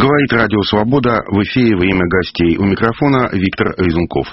Говорит Радио Свобода, в эфире «Время гостей». У микрофона Виктор Резунков.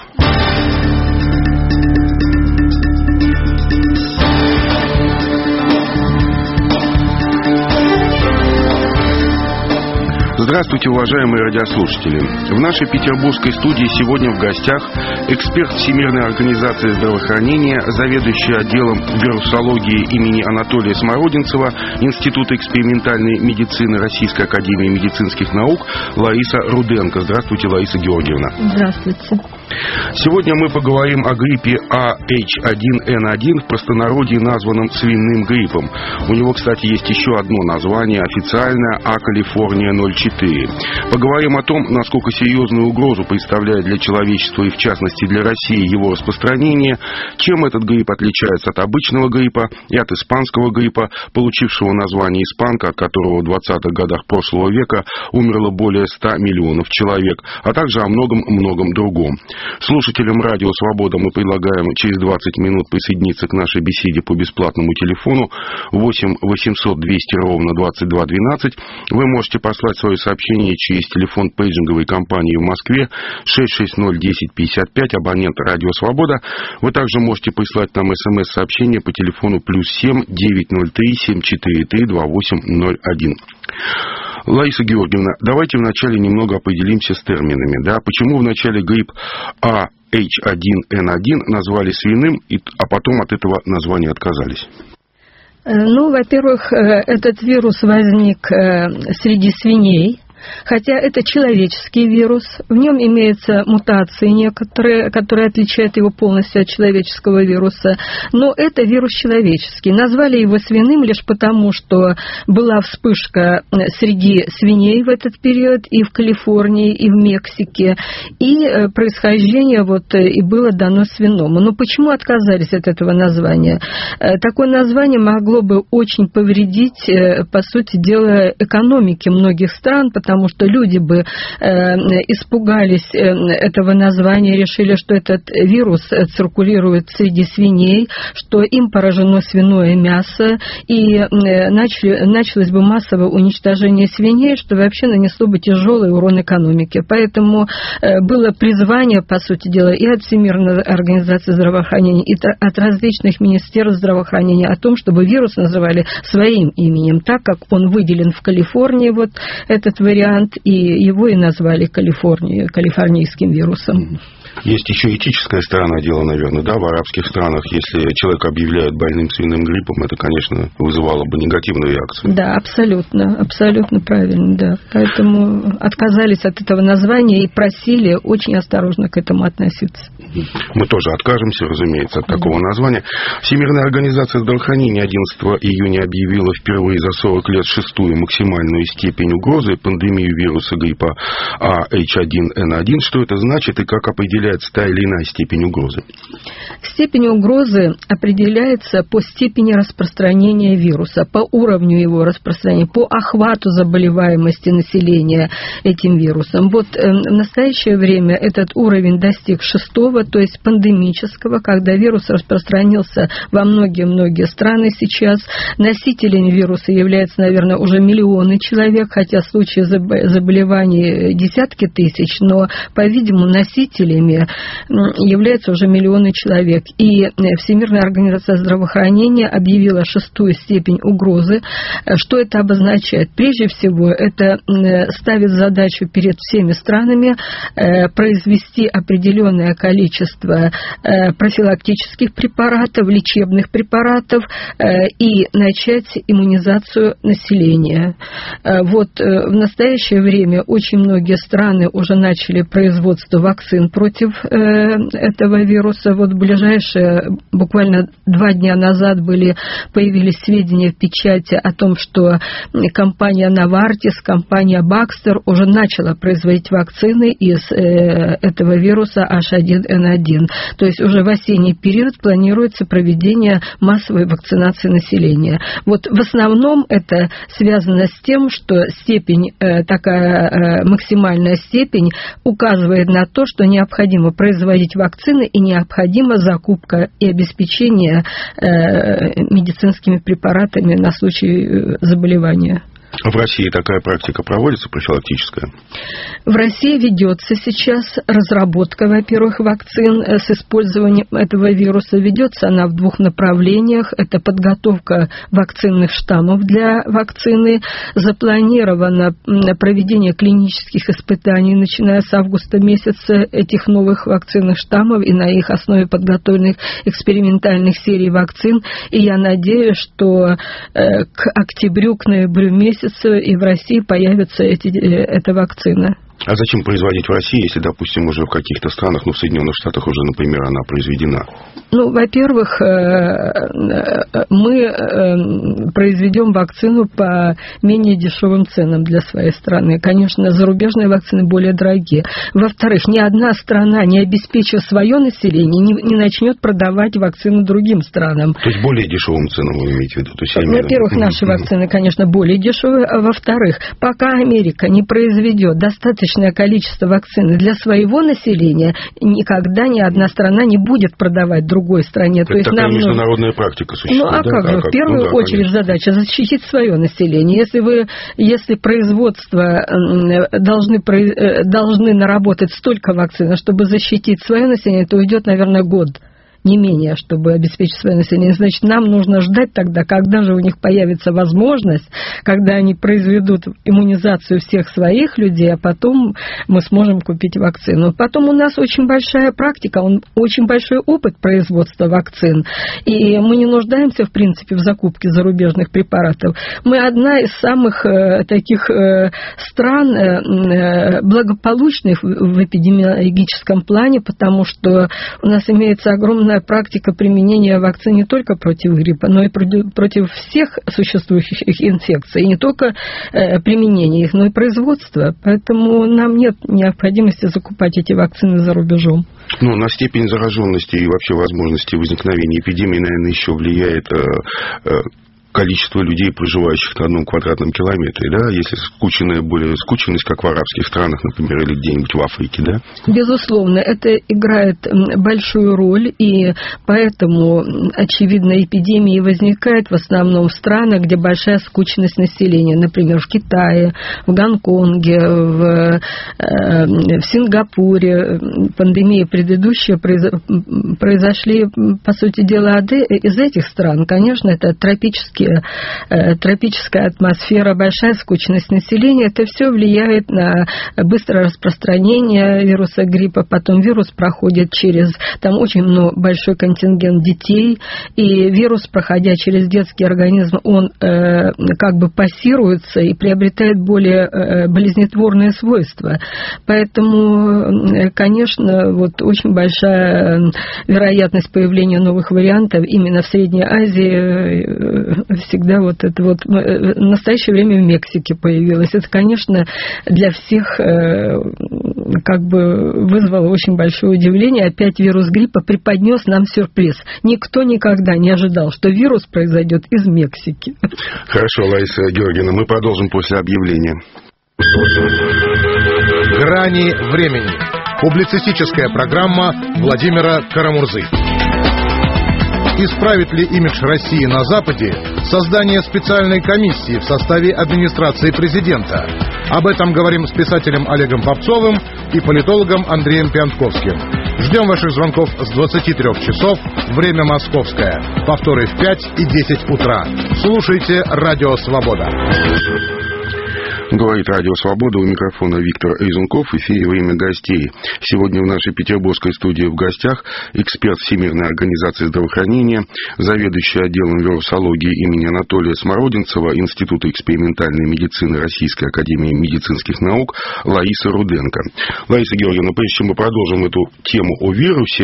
Здравствуйте, уважаемые радиослушатели. В нашей петербургской студии сегодня в гостях эксперт Всемирной организации здравоохранения, заведующий отделом вирусологии имени Анатолия Смородинцева Института экспериментальной медицины Российской академии медицинских наук Лариса Руденко. Здравствуйте, Лариса Георгиевна. Здравствуйте. Сегодня мы поговорим о гриппе AH1N1, в простонародье названном свиным гриппом. У него, кстати, есть еще одно название официальное – А-Калифорния 04. Поговорим о том, насколько серьезную угрозу представляет для человечества и, в частности, для России его распространение, чем этот грипп отличается от обычного гриппа и от испанского гриппа, получившего название испанка, от которого в 20-х годах прошлого века умерло более 100 миллионов человек, а также о многом-многом другом. Слушателям Радио Свобода мы предлагаем через 20 минут присоединиться к нашей беседе по бесплатному телефону 8 800 200 ровно 22 12. Вы можете послать свое сообщение через телефон пейджинговой компании в Москве 660-1055, абонент Радио Свобода. Вы также можете прислать нам смс-сообщение по телефону +7 903 743 2801. Лариса Георгиевна, давайте вначале немного определимся с терминами. Да? Почему вначале грипп AH1N1 назвали свиным, а потом от этого названия отказались? Во-первых, этот вирус возник среди свиней. Хотя это человеческий вирус, в нем имеются мутации некоторые, которые отличают его полностью от человеческого вируса, но это вирус человеческий. Назвали его свиным лишь потому, что была вспышка среди свиней в этот период и в Калифорнии, и в Мексике, и происхождение и было дано свиному. Но почему отказались от этого названия? Такое название могло бы очень повредить, по сути дела, экономике многих стран, потому что люди бы испугались этого названия, решили, что этот вирус циркулирует среди свиней, что им поражено свиное мясо, и началось бы массовое уничтожение свиней, что вообще нанесло бы тяжелый урон экономике. Поэтому было призвание, по сути дела, и от Всемирной организации здравоохранения, и от различных министерств здравоохранения о том, чтобы вирус называли своим именем, так как он выделен в Калифорнии, этот вариант, и его и назвали калифорнийским вирусом. Есть еще этическая сторона дела, наверное, да, в арабских странах, если человека объявляют больным свиным гриппом, это, конечно, вызывало бы негативную реакцию. Да, абсолютно правильно, да. Поэтому отказались от этого названия и просили очень осторожно к этому относиться. Мы тоже откажемся, разумеется, от такого названия. Всемирная организация здравоохранения 11 июня объявила впервые за 40 лет шестую максимальную степень угрозы пандемию вируса гриппа AH1N1. Что это значит и как определяется та или иная степень угрозы? Степень угрозы определяется по степени распространения вируса, по уровню его распространения, по охвату заболеваемости населения этим вирусом. В настоящее время этот уровень достиг 6-го, то есть пандемического, когда вирус распространился во многие страны сейчас. Носителями вируса являются, наверное, уже миллионы человек, хотя случаи заболеваний десятки тысяч, но, по-видимому, носителями являются уже миллионы человек. И Всемирная организация здравоохранения объявила 6-ю степень угрозы. Что это обозначает? Прежде всего, это ставит задачу перед всеми странами произвести определенное количество профилактических препаратов, лечебных препаратов и начать иммунизацию населения. В настоящее время очень многие страны уже начали производство вакцин против этого вируса. Ближайшие, буквально 2 дня назад появились сведения в печати о том, что компания Novartis, компания Baxter уже начала производить вакцины из этого вируса H1N1. То есть уже в осенний период планируется проведение массовой вакцинации населения. В основном это связано с тем, что такая максимальная степень указывает на то, что необходимо производить вакцины и необходима закупка и обеспечение медицинскими препаратами на случай заболевания. А в России такая практика проводится, профилактическая? В России ведется сейчас разработка, во-первых, вакцин с использованием этого вируса. Ведется она в двух направлениях. Это подготовка вакцинных штаммов для вакцины. Запланировано проведение клинических испытаний, начиная с августа месяца, этих новых вакцинных штаммов и на их основе подготовленных экспериментальных серий вакцин. И я надеюсь, что к октябрю, к ноябрю месяцу и в России появится эта вакцина. А зачем производить в России, если, допустим, уже в каких-то странах, в Соединенных Штатах уже, например, она произведена? Во-первых, мы произведем вакцину по менее дешевым ценам для своей страны. Конечно, зарубежные вакцины более дорогие. Во-вторых, ни одна страна, не обеспечив свое население, не начнет продавать вакцину другим странам. То есть более дешевым ценам вы имеете в виду? Во-первых, наши вакцины, конечно, более дешевые. А во-вторых, пока Америка не произведет достаточное количество вакцины для своего населения, никогда ни одна страна не будет продавать другой стране. То есть такая международная практика существует. Как же, в первую очередь задача защитить свое население. Если производство должны наработать столько вакцин, чтобы защитить свое население, то уйдет, наверное, год. Не менее, чтобы обеспечить свое население. Значит, нам нужно ждать тогда, когда же у них появится возможность, когда они произведут иммунизацию всех своих людей, а потом мы сможем купить вакцину. Потом у нас очень большая практика, очень большой опыт производства вакцин. И мы не нуждаемся, в принципе, в закупке зарубежных препаратов. Мы одна из самых таких стран благополучных в эпидемиологическом плане, потому что у нас имеется огромная практика применения вакцин не только против гриппа, но и против всех существующих инфекций. И не только применение их, но и производство. Поэтому нам нет необходимости закупать эти вакцины за рубежом. На степень зараженности и вообще возможности возникновения эпидемии, наверное, еще влияет количество людей, проживающих на одном квадратном километре, да, если скученность, как в арабских странах, например, или где-нибудь в Африке, да? Безусловно, это играет большую роль, и поэтому, очевидно, эпидемии возникают в основном в странах, где большая скученность населения, например, в Китае, в Гонконге, в Сингапуре. Пандемии предыдущие произошли, по сути дела, из этих стран. Конечно, это тропическая атмосфера, большая скучность населения, это все влияет на быстрое распространение вируса гриппа. Потом вирус проходит там очень большой контингент детей, и вирус, проходя через детский организм, он как бы пассируется и приобретает более болезнетворные свойства. Поэтому, конечно, очень большая вероятность появления новых вариантов именно в Средней Азии. Всегда в настоящее время в Мексике появилось. Это, конечно, для всех вызвало очень большое удивление. Опять вирус гриппа преподнес нам сюрприз. Никто никогда не ожидал, что вирус произойдет из Мексики. Хорошо, Лариса Георгиевна, мы продолжим после объявления. «Грани времени». Публицистическая программа Владимира Карамурзы. Исправит ли имидж России на Западе создание специальной комиссии в составе администрации президента? Об этом говорим с писателем Олегом Попцовым и политологом Андреем Пьянковским. Ждем ваших звонков с 23 часов, время московское. Повторы в 5 и 10 утра. Слушайте «Радио Свобода». Говорит Радио Свобода, у микрофона Виктор Эйзенков, в эфире «Время гостей». Сегодня в нашей петербургской студии в гостях эксперт Всемирной организации здравоохранения, заведующий отделом вирусологии имени Анатолия Смородинцева Института экспериментальной медицины Российской академии медицинских наук Лариса Руденко. Лариса Георгиевна, прежде чем мы продолжим эту тему о вирусе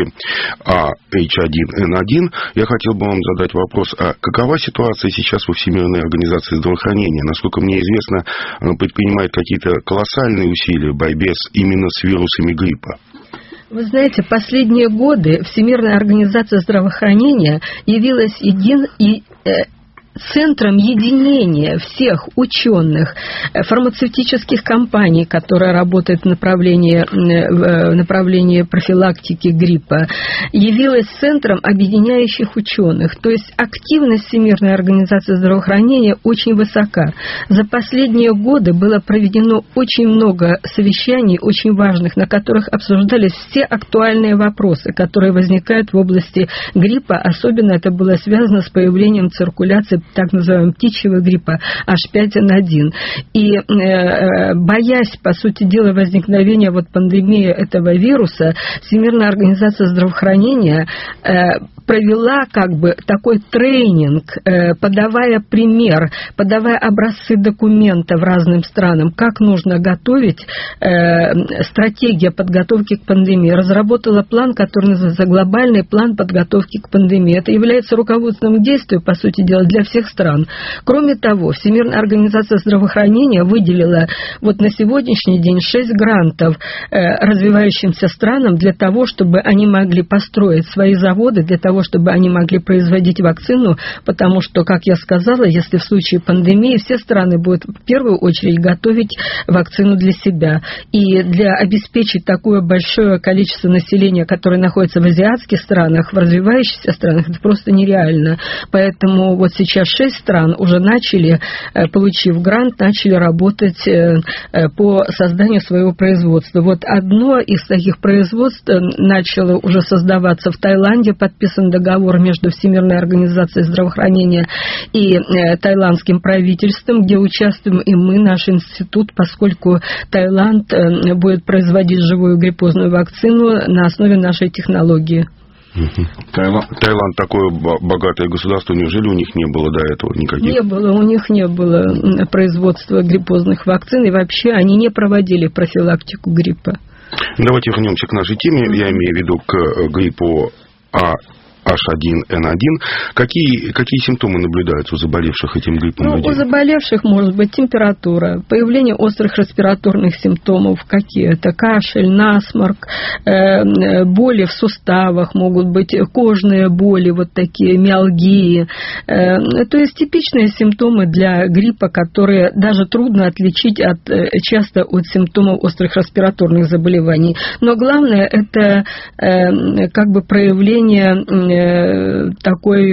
H1N1, я хотел бы вам задать вопрос, а какова ситуация сейчас во Всемирной организации здравоохранения? Насколько мне известно, предпринимает какие-то колоссальные усилия в борьбе именно с вирусами гриппа. Вы знаете, последние годы Всемирная организация здравоохранения явилась центром единения всех ученых, фармацевтических компаний, которые работают в направлении профилактики гриппа, явилась центром объединяющих ученых. То есть активность Всемирной организации здравоохранения очень высока. За последние годы было проведено очень много совещаний, очень важных, на которых обсуждались все актуальные вопросы, которые возникают в области гриппа. Особенно это было связано с появлением циркуляции так называемого птичьего гриппа H5N1. И боясь, по сути дела, возникновения пандемии этого вируса, Всемирная организация здравоохранения провела такой тренинг, подавая пример, подавая образцы документов разным странам, как нужно готовить, стратегия подготовки к пандемии. Разработала план, который называется глобальный план подготовки к пандемии. Это является руководством к действию, по сути дела, для всех стран. Кроме того, Всемирная организация здравоохранения выделила на сегодняшний день 6 грантов развивающимся странам для того, чтобы они могли построить свои заводы, для того, чтобы они могли производить вакцину, потому что, как я сказала, если в случае пандемии, все страны будут в первую очередь готовить вакцину для себя. И для обеспечить такое большое количество населения, которое находится в азиатских странах, в развивающихся странах, это просто нереально. Поэтому сейчас 6 стран уже начали, получив грант, начали работать по созданию своего производства. Одно из таких производств начало уже создаваться в Таиланде, подписан договор между Всемирной организацией здравоохранения и таиландским правительством, где участвуем и мы, наш институт, поскольку Таиланд будет производить живую гриппозную вакцину на основе нашей технологии. Таиланд такое богатое государство, неужели у них не было до этого никаких? У них не было производства гриппозных вакцин, и вообще они не проводили профилактику гриппа. Давайте вернемся к нашей теме, я имею в виду к гриппу H1N1. Какие симптомы наблюдаются у заболевших этим гриппом людей? У заболевших может быть температура, появление острых респираторных симптомов какие-то, кашель, насморк, боли в суставах, могут быть кожные боли, такие миалгии. То есть типичные симптомы для гриппа, которые даже трудно отличить часто от симптомов острых респираторных заболеваний. Но главное это проявление такой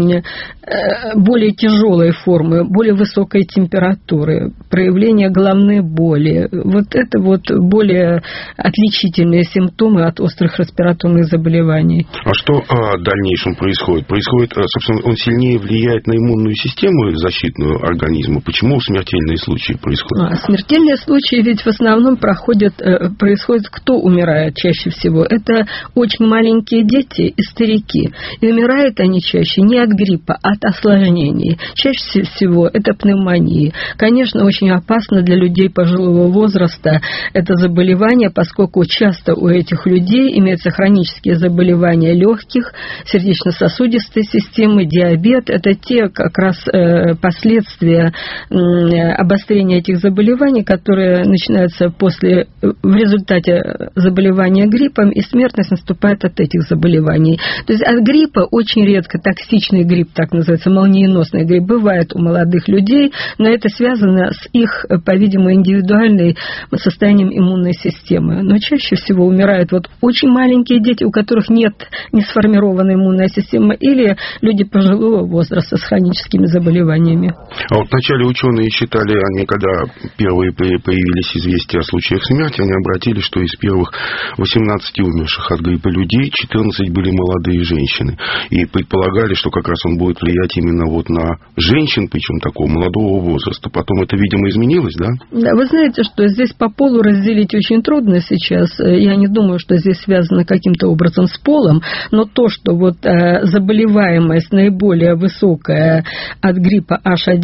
более тяжелой формы, более высокой температуры, проявление головной боли. Это более отличительные симптомы от острых респираторных заболеваний. А что в дальнейшем происходит? Собственно, он сильнее влияет на иммунную систему защитную организма. Почему смертельные случаи происходят? Смертельные случаи ведь в основном происходят, кто умирает чаще всего? Это очень маленькие дети и старики. И умирают они чаще не от гриппа, а от осложнений. Чаще всего это пневмонии. Конечно, очень опасно для людей пожилого возраста это заболевание, поскольку часто у этих людей имеются хронические заболевания легких, сердечно-сосудистой системы, диабет. Это те как раз последствия обострения этих заболеваний, которые начинаются в результате заболевания гриппом, и смертность наступает от этих заболеваний. То есть от гриппа очень редко токсичный грипп, так называется, молниеносный грипп, бывает у молодых людей, но это связано с их, по-видимому, индивидуальным состоянием иммунной системы. Но чаще всего умирают очень маленькие дети, у которых нет не сформированной иммунной системы, или люди пожилого возраста с хроническими заболеваниями. А вначале ученые считали, когда первые появились известия о случаях смерти, они обратились, что из первых 18 умерших от гриппа людей 14 были молодые женщины. И предполагали, что как раз он будет влиять именно на женщин, причем такого молодого возраста. Потом это, видимо, изменилось, да? Да, вы знаете, что здесь по полу разделить очень трудно сейчас. Я не думаю, что здесь связано каким-то образом с полом, но то, что заболеваемость наиболее высокая от гриппа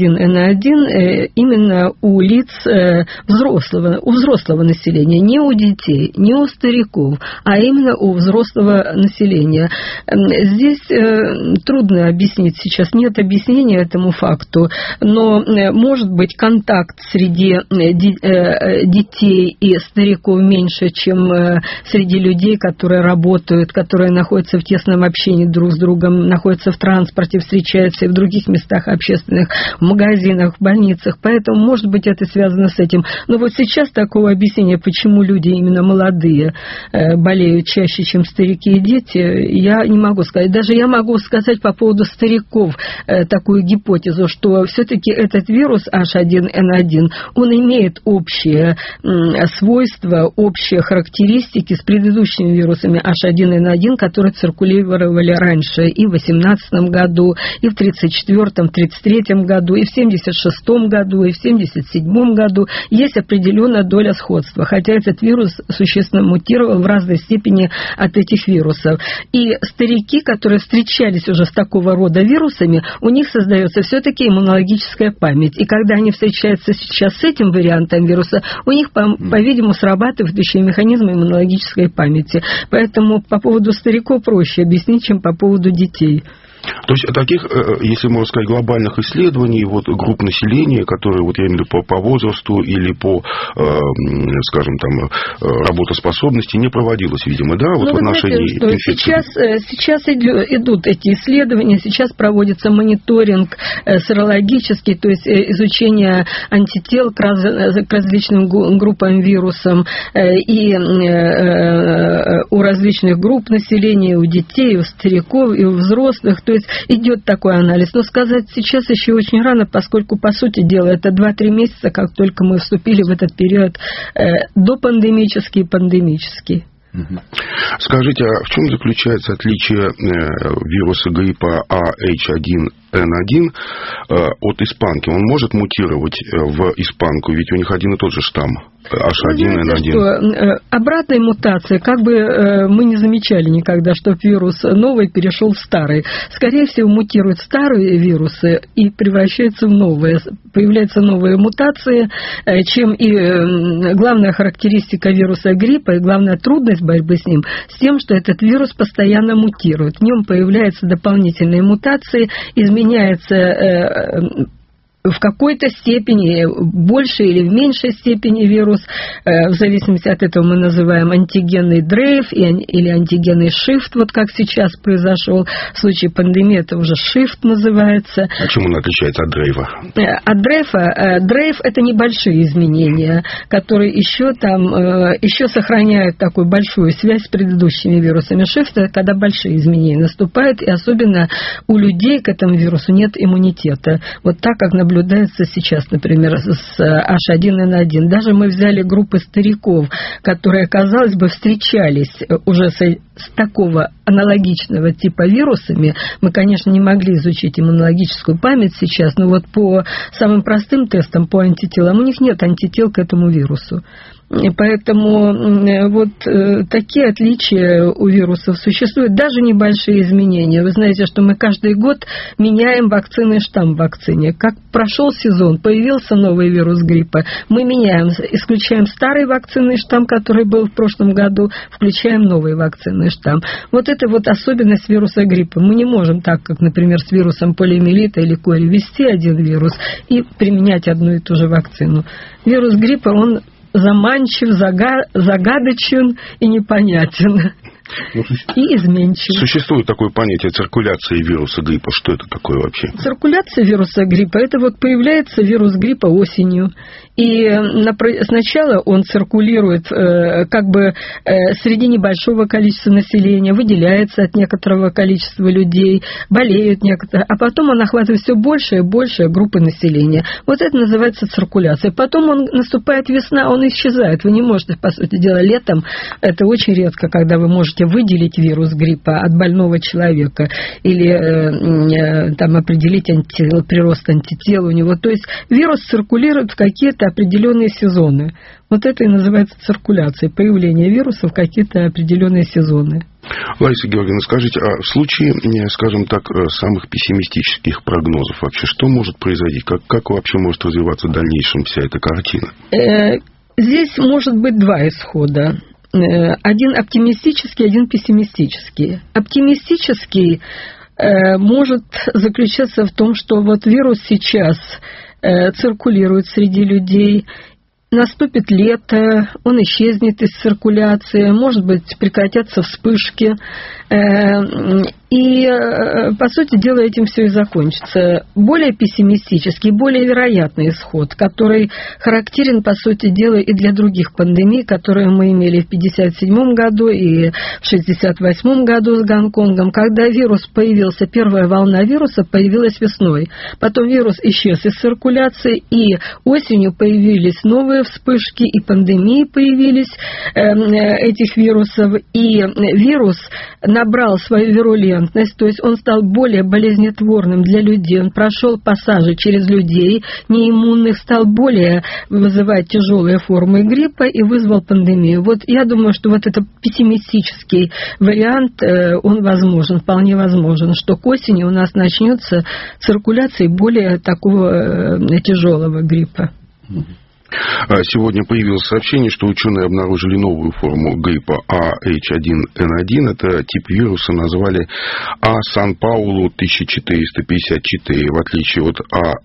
H1N1 именно у лиц у взрослого населения, не у детей, не у стариков, а именно у взрослого населения. Здесь трудно объяснить сейчас, нет объяснения этому факту, но может быть контакт среди детей и стариков меньше, чем среди людей, которые работают, которые находятся в тесном общении друг с другом, находятся в транспорте, встречаются и в других местах общественных, в магазинах, в больницах. Поэтому, может быть, это связано с этим. Но вот сейчас такого объяснения, почему люди именно молодые болеют чаще, чем старики и дети, я не могу сказать. Даже я могу сказать по поводу стариков такую гипотезу, что все-таки этот вирус H1N1, он имеет общие свойства, общие характеристики с предыдущими вирусами H1N1, которые циркулировали раньше и в 2018 году, и в 1934, 1933 году, и в 1976 году, и в 1977 году. Есть определенная доля сходства, хотя этот вирус существенно мутировал в разной степени от этих вирусов. И старики, которые встречались уже с такого рода вирусами, у них создается все-таки иммунологическая память. И когда они встречаются сейчас с этим вариантом вируса, у них, по-видимому, срабатывает еще и механизм иммунологической памяти. Поэтому по поводу стариков проще объяснить, чем по поводу детей. То есть таких, если можно сказать, глобальных исследований вот, групп населения, которые, вот, я имею в виду, по возрасту или по, скажем, там, работоспособности, не проводилось, видимо, да, вот в отношении инфекции. Сейчас идут эти исследования, сейчас проводится мониторинг серологический, то есть изучение антител к различным группам вирусам и у различных групп населения, у детей, у стариков, и у взрослых. То есть идет такой анализ. Но сказать сейчас еще очень рано, поскольку, по сути дела, это 2-3 месяца, как только мы вступили в этот период допандемический и пандемический. Скажите, а в чем заключается отличие вируса гриппа AH1N1 от испанки? Он может мутировать в испанку, ведь у них один и тот же штамм H1N1. Обратной мутации, как бы мы не замечали никогда, что вирус новый перешел в старый. Скорее всего, мутируют старые вирусы и превращаются в новые. Появляются новые мутации, чем и главная характеристика вируса гриппа, и главная трудность борьбы с ним, с тем, что этот вирус постоянно мутирует. В нем появляются дополнительные мутации, изменяется в какой-то степени, большей или в меньшей степени вирус, в зависимости от этого мы называем антигенный дрейф или антигенный шифт, вот как сейчас произошел. В случае пандемии это уже шифт называется. А чем он отличается от дрейфа? От дрейфа, дрейф это небольшие изменения, которые еще сохраняют такую большую связь с предыдущими вирусами. Шифт это когда большие изменения наступают, и особенно у людей к этому вирусу нет иммунитета. Вот так, как наблюдается сейчас, например, с H1N1. Даже мы взяли группы стариков, которые, казалось бы, встречались уже с такого аналогичного типа вирусами. Мы, конечно, не могли изучить иммунологическую память сейчас, но вот по самым простым тестам, по антителам, у них нет антител к этому вирусу. И поэтому вот такие отличия у вирусов существуют, даже небольшие изменения. Вы знаете, что мы каждый год меняем вакцины, штамм в вакцине. Как прошел сезон, появился новый вирус гриппа, мы меняем, исключаем старый вакцинный штамм, который был в прошлом году, включаем новый вакцинный штамм. Вот это вот особенность вируса гриппа. Мы не можем так, как, например, с вирусом полиомиелита или кори, ввести один вирус и применять одну и ту же вакцину. Вирус гриппа, он заманчив, загадочен и непонятен. И изменчив. Существует такое понятие циркуляции вируса гриппа. Что это такое вообще? Циркуляция вируса гриппа, это вот появляется вирус гриппа осенью. И сначала он циркулирует как бы среди небольшого количества населения, выделяется от некоторого количества людей, болеют некоторые, а потом он охватывает все больше и больше группы населения. Вот это называется циркуляция. Потом наступает весна, он исчезает. Вы не можете, по сути дела, летом, это очень редко, когда вы можете выделить вирус гриппа от больного человека или там, определить прирост антител у него. То есть вирус циркулирует в какие-то определенные сезоны. Вот это и называется циркуляцией, появление вируса в какие-то определенные сезоны. Лариса Георгиевна, скажите, а в случае, скажем так, самых пессимистических прогнозов вообще, что может произойти? Как вообще может развиваться в дальнейшем вся эта картина? Здесь может быть два исхода. один оптимистический, один пессимистический. Оптимистический может заключаться в том, что вот вирус сейчас циркулирует среди людей. Наступит лето, он исчезнет из циркуляции, может быть, прекратятся вспышки. И, по сути дела, этим все и закончится. Более пессимистический, более вероятный исход, который характерен, по сути дела, и для других пандемий, которые мы имели в 1957 году и в 1968 году с Гонконгом, когда вирус появился, первая волна вируса появилась весной. Потом вирус исчез из циркуляции, и осенью появились новые вспышки, и пандемии появились этих вирусов, и вирус набрал свою вирулентность, то есть он стал более болезнетворным для людей, он прошел пассажи через людей неиммунных, стал более вызывать тяжелые формы гриппа и вызвал пандемию. Вот я думаю, что вот этот пессимистический вариант, он возможен, вполне возможен, что к осени у нас начнется циркуляция более такого тяжелого гриппа. Сегодня появилось сообщение, что ученые обнаружили новую форму гриппа AH1N1. Это тип вируса назвали А-Сан-Паулу 1454. В отличие от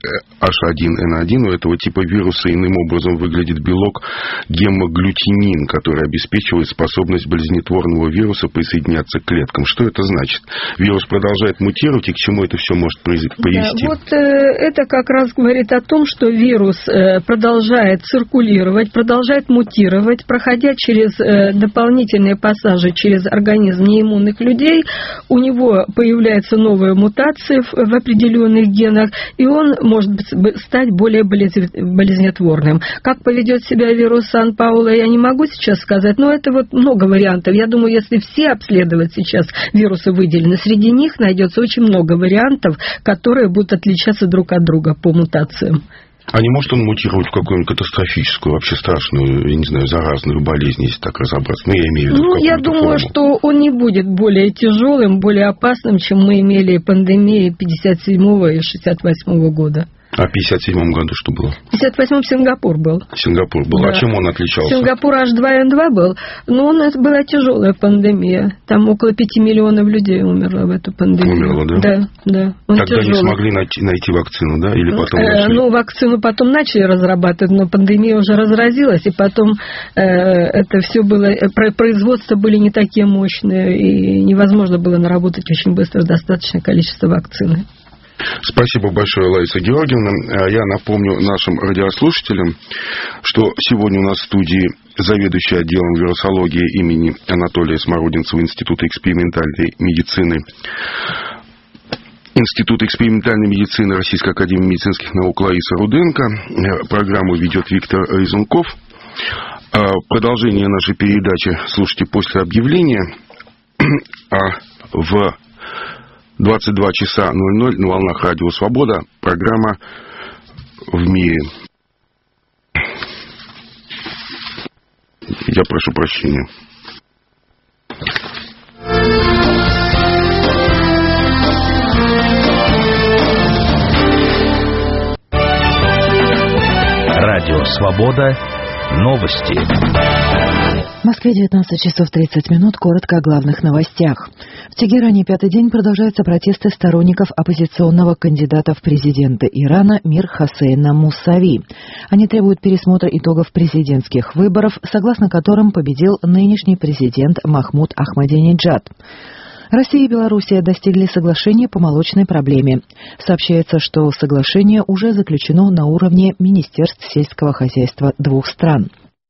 AH1N1, у этого типа вируса иным образом выглядит белок гемоглютинин, который обеспечивает способность болезнетворного вируса присоединяться к клеткам. Что это значит? Вирус продолжает мутировать, и к чему это все может привести? Да, вот это как раз говорит о том, что вирус продолжает циркулировать, продолжает мутировать, проходя через дополнительные пассажи через организм неиммунных людей, у него появляются новые мутации в определенных генах, и он может стать более болезнетворным. Как поведет себя вирус Сан-Пауло, я не могу сейчас сказать, но это вот много вариантов. Я думаю, если все обследовать сейчас вирусы выделены, среди них найдется очень много вариантов, которые будут отличаться друг от друга по мутациям. А не может он мутировать в какую-нибудь катастрофическую, вообще страшную, я не знаю, заразную болезнь, если так разобраться? Ну, я имею в виду я думаю, что он не будет более тяжелым, более опасным, чем мы имели пандемии 57 и 68 года. А в 1957 году что было? В 1958 Сингапур был. Сингапур был. Да. А чем он отличался? Сингапур H2N2 был, но это была тяжелая пандемия. Там около 5 миллионов людей умерло в эту пандемию. Умерло, да? Да, да. Он тогда тяжелый. Не смогли найти вакцину, да? Или потом начали? Вакцину потом начали разрабатывать, но пандемия уже разразилась, и потом это все было... Производства были не такие мощные, и невозможно было наработать очень быстро достаточное количество вакцины. Спасибо большое, Лариса Георгиевна. Я напомню нашим радиослушателям, что сегодня у нас в студии заведующий отделом вирусологии имени Анатолия Смородинцева Института экспериментальной медицины Российской академии медицинских наук Лариса Руденко. Программу ведет Виктор Резунков. Продолжение нашей передачи слушайте после объявления. В 22 часа 00 на волнах Радио Свобода программа «В мире». Я прошу прощения. Радио Свобода. Новости. В Москве 19 часов 30 минут. Коротко о главных новостях. В Тегеране пятый день продолжаются протесты сторонников оппозиционного кандидата в президенты Ирана Мир Хосейна Мусави. Они требуют пересмотра итогов президентских выборов, согласно которым победил нынешний президент Махмуд Ахмадинеджад. Россия и Белоруссия достигли соглашения по молочной проблеме. Сообщается, что соглашение уже заключено на уровне Министерств сельского хозяйства двух стран.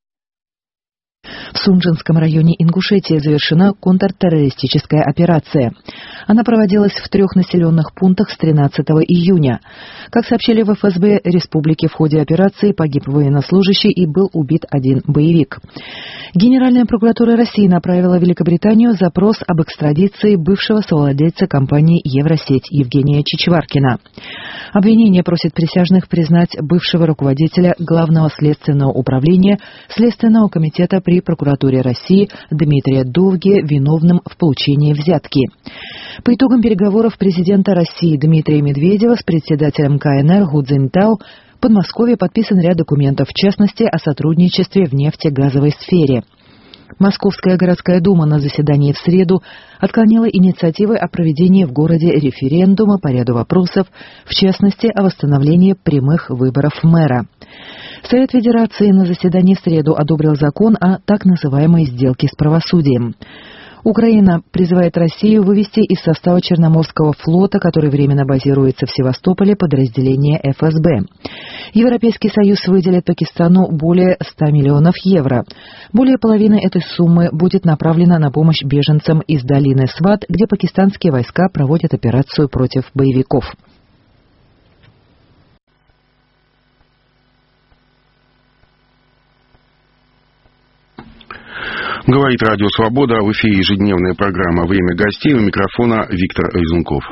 В Сунжинском районе Ингушетии завершена контртеррористическая операция. Она проводилась в 3 населенных пунктах с 13 июня. Как сообщили в ФСБ республики, в ходе операции погиб военнослужащий и был убит один боевик. Генеральная прокуратура России направила в Великобританию запрос об экстрадиции бывшего совладельца компании «Евросеть» Евгения Чичваркина. Обвинение просит присяжных признать бывшего руководителя Главного следственного управления Следственного комитета при прокуратуре России Дмитрия Довги виновным в получении взятки. По итогам переговоров президента России Дмитрия Медведева с председателем КНР Гу Цзиньтао в Подмосковье подписан ряд документов, в частности, о сотрудничестве в нефтегазовой сфере. Московская городская дума на заседании в среду отклонила инициативы о проведении в городе референдума по ряду вопросов, в частности, о восстановлении прямых выборов мэра. Совет Федерации на заседании в среду одобрил закон о так называемой сделке с правосудием. Украина призывает Россию вывести из состава Черноморского флота, который временно базируется в Севастополе, подразделение ФСБ. Европейский Союз выделит Пакистану более 100 миллионов евро. Более половины этой суммы будет направлена на помощь беженцам из долины Сват, где пакистанские войска проводят операцию против боевиков. Говорит Радио Свобода. В эфире ежедневная программа «Время гостей». У микрофона Виктор Резунков.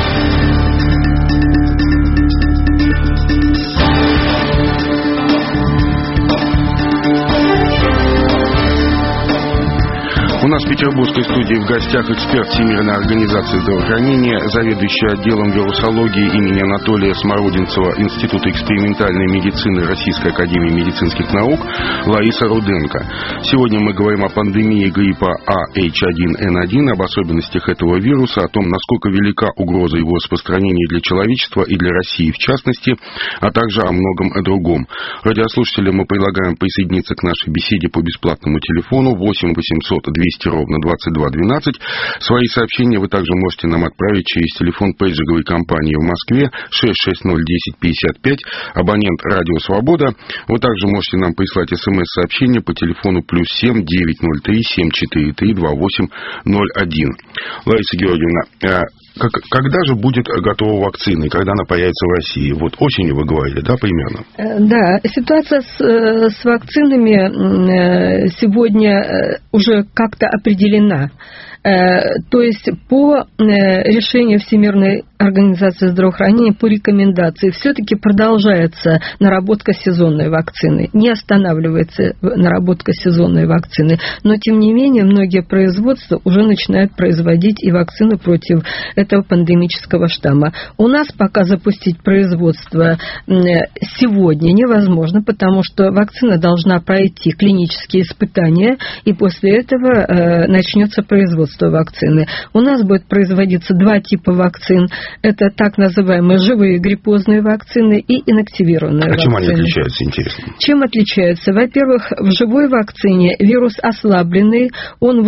У нас в петербургской студии в гостях эксперт Всемирной организации здравоохранения, заведующий отделом вирусологии имени Анатолия Смородинцева Института экспериментальной медицины Российской академии медицинских наук Лариса Руденко. Сегодня мы говорим о пандемии гриппа AH1N1, об особенностях этого вируса, о том, насколько велика угроза его распространения для человечества и для России в частности, а также о многом другом. Радиослушателям мы предлагаем присоединиться к нашей беседе по бесплатному телефону 8 800 200 ровно 2212. Свои сообщения вы также можете нам отправить через телефон пейджинговой компании в Москве 6601055, абонент Радио Свобода. Вы также можете нам прислать смс-сообщение по телефону +7 903 743 2801. Лариса Георгиевна, когда же будет готова вакцина и когда она появится в России? Вот осенью вы говорили, да, примерно? Да, ситуация с вакцинами сегодня уже как-то определена. То есть по решению Всемирной организации здравоохранения, по рекомендации, все-таки продолжается наработка сезонной вакцины, не останавливается наработка сезонной вакцины, но тем не менее многие производства уже начинают производить и вакцину против этого пандемического штамма. У нас пока запустить производство сегодня невозможно, потому что вакцина должна пройти клинические испытания, и после этого начнется производство вакцины. У нас будет производиться два типа вакцин. Это так называемые живые гриппозные вакцины и инактивированные вакцины. Чем они отличаются, интересно? Чем отличаются? Во-первых, в живой вакцине вирус ослабленный, он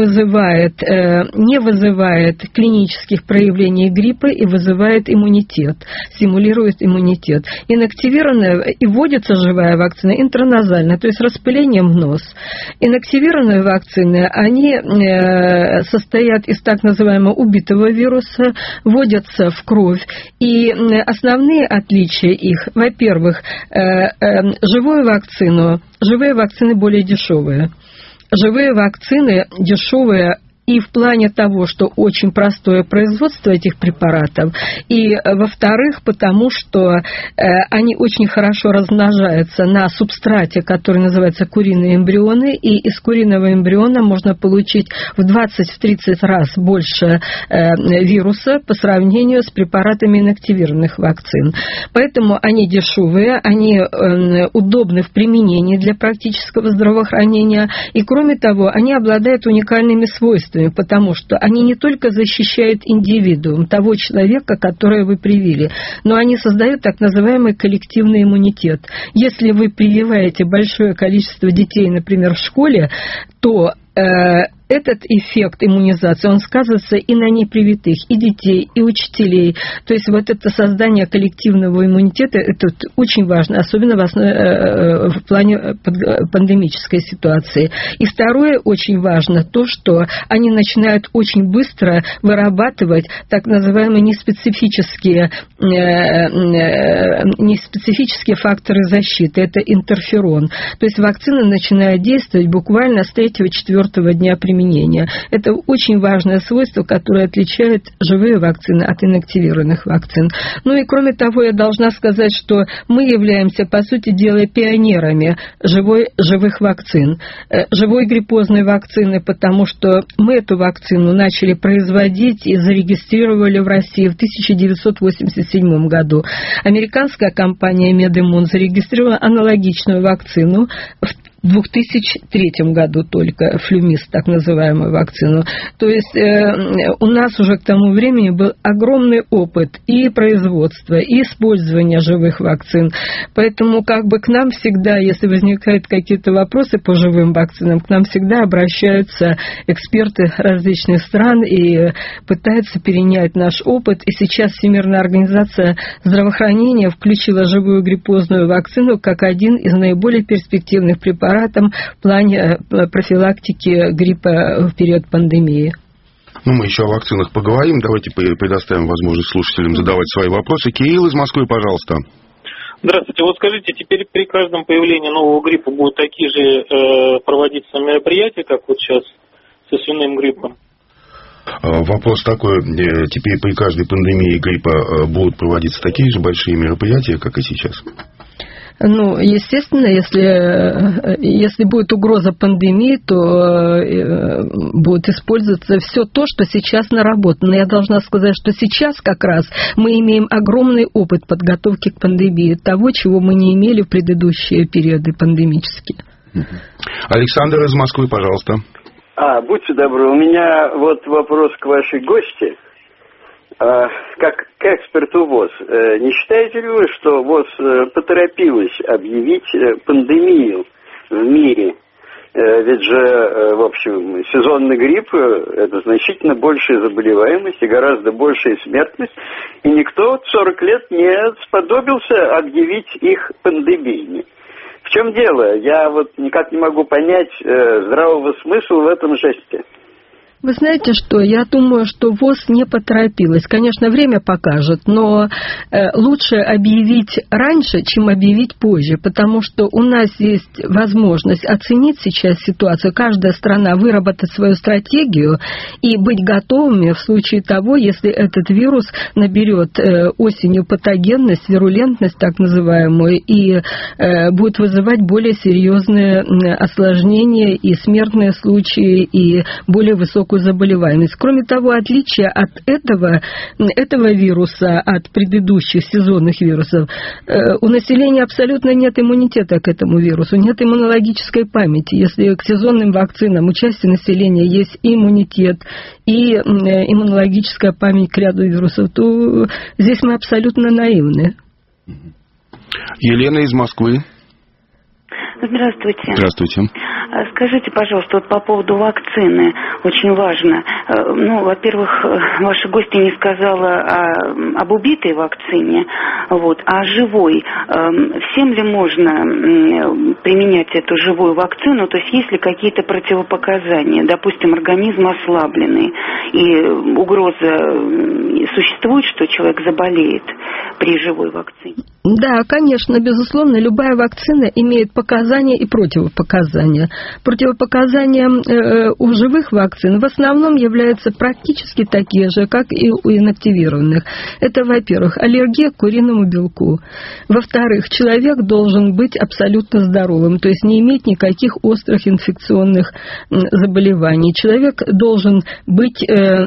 не вызывает клинических проявлений гриппа и вызывает иммунитет, стимулирует иммунитет. Инактивированная и вводится живая вакцина интраназально, то есть распылением в нос. Инактивированные вакцины, они состоят из так называемого убитого вируса, вводятся в кровь. И основные отличия их, во-первых, живые вакцины более дешевые. Живые вакцины дешевые и в плане того, что очень простое производство этих препаратов, и, во-вторых, потому что они очень хорошо размножаются на субстрате, который называется куриные эмбрионы, и из куриного эмбриона можно получить в 20-30 раз больше вируса по сравнению с препаратами инактивированных вакцин. Поэтому они дешевые, они удобны в применении для практического здравоохранения, и, кроме того, они обладают уникальными свойствами, потому что они не только защищают индивидуум, того человека, которого вы привили, но они создают так называемый коллективный иммунитет. Если вы прививаете большое количество детей, например, в школе, то этот эффект иммунизации, он сказывается и на непривитых, и детей, и учителей. То есть вот это создание коллективного иммунитета, это очень важно, особенно в плане пандемической ситуации. И второе, очень важно то, что они начинают очень быстро вырабатывать так называемые неспецифические факторы защиты. Это интерферон. То есть вакцина начинает действовать буквально с 3-4 дня применения. Это очень важное свойство, которое отличает живые вакцины от инактивированных вакцин. Ну и кроме того, я должна сказать, что мы являемся, по сути дела, пионерами живых вакцин. Живой гриппозной вакцины, потому что мы эту вакцину начали производить и зарегистрировали в России в 1987 году. Американская компания MedImmune зарегистрировала аналогичную вакцину в в 2003 году только флюмист, так называемую вакцину. То есть у нас уже к тому времени был огромный опыт и производства, и использования живых вакцин. Поэтому как бы к нам всегда, если возникают какие-то вопросы по живым вакцинам, к нам всегда обращаются эксперты различных стран и пытаются перенять наш опыт. И сейчас Всемирная организация здравоохранения включила живую гриппозную вакцину как один из наиболее перспективных препаратов в плане профилактики гриппа в период пандемии. Ну, мы еще о вакцинах поговорим. Давайте предоставим возможность слушателям задавать свои вопросы. Кирилл из Москвы, пожалуйста. Здравствуйте. Вот скажите, теперь при каждом появлении нового гриппа будут такие же проводиться мероприятия, как вот сейчас со свиным гриппом? Вопрос такой. Теперь при каждой пандемии гриппа будут проводиться такие же большие мероприятия, как и сейчас? Ну, естественно, если будет угроза пандемии, то будет использоваться все то, что сейчас наработано. Я должна сказать, что сейчас как раз мы имеем огромный опыт подготовки к пандемии, того, чего мы не имели в предыдущие периоды пандемические. Александр из Москвы, пожалуйста. Будьте добры, у меня вот вопрос к вашей гости. Как к эксперту ВОЗ, не считаете ли вы, что ВОЗ поторопилась объявить пандемию в мире? Ведь же, в общем, сезонный грипп – это значительно большая заболеваемость и гораздо большая смертность. И никто 40 лет не сподобился объявить их пандемиями. В чем дело? Я вот никак не могу понять здравого смысла в этом жесте. Вы знаете что, я думаю, что ВОЗ не поторопилась. Конечно, время покажет, но лучше объявить раньше, чем объявить позже, потому что у нас есть возможность оценить сейчас ситуацию, каждая страна выработать свою стратегию и быть готовыми в случае того, если этот вирус наберет осенью патогенность, вирулентность так называемую, и будет вызывать более серьезные осложнения и смертные случаи, и более высокую заболеваемость. Кроме того, отличие от этого вируса от предыдущих сезонных вирусов, у населения абсолютно нет иммунитета к этому вирусу, нет иммунологической памяти. Если к сезонным вакцинам у части населения есть и иммунитет, и иммунологическая память к ряду вирусов, то здесь мы абсолютно наивны. Елена из Москвы. Здравствуйте. Здравствуйте. Скажите, пожалуйста, вот по поводу вакцины, очень важно. Ну, во-первых, ваша гостья не сказала об убитой вакцине, вот, а живой. Всем ли можно применять эту живую вакцину? То есть есть ли какие-то противопоказания? Допустим, организм ослабленный, и угроза существует, что человек заболеет при живой вакцине? Да, конечно, безусловно, любая вакцина имеет показания и противопоказания. Противопоказания у живых вакцин в основном являются практически такие же, как и у инактивированных. Это, во-первых, аллергия к куриному белку. Во-вторых, человек должен быть абсолютно здоровым, то есть не иметь никаких острых инфекционных заболеваний. Человек должен быть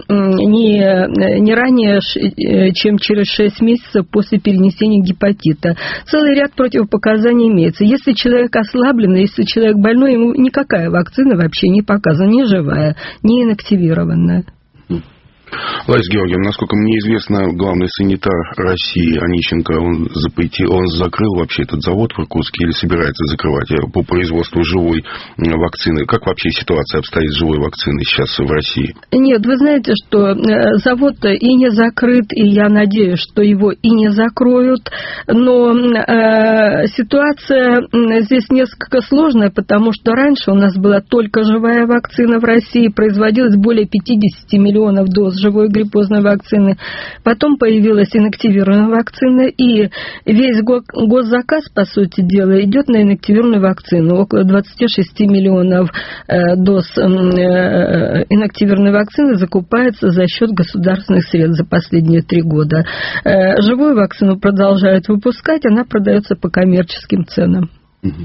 не ранее, чем через 6 месяцев после перенесения гепатита. Целый ряд противопоказаний имеется. Если человек ослаблен, если человек больной, ему никакая вакцина вообще не показана, ни живая, ни инактивированная. Лариса Георгиевна, насколько мне известно, главный санитар России Онищенко, он закрыл вообще этот завод в Иркутске или собирается закрывать по производству живой вакцины? Как вообще ситуация обстоит с живой вакциной сейчас в России? Нет, вы знаете, что завод и не закрыт, и я надеюсь, что его и не закроют, но ситуация здесь несколько сложная, потому что раньше у нас была только живая вакцина в России, производилось более 50 миллионов доз живой гриппозной вакцины. Потом появилась инактивированная вакцина, и весь госзаказ, по сути дела, идет на инактивированную вакцину. Около 26 миллионов доз инактивированной вакцины закупается за счет государственных средств за последние 3 года. Живую вакцину продолжают выпускать, она продается по коммерческим ценам.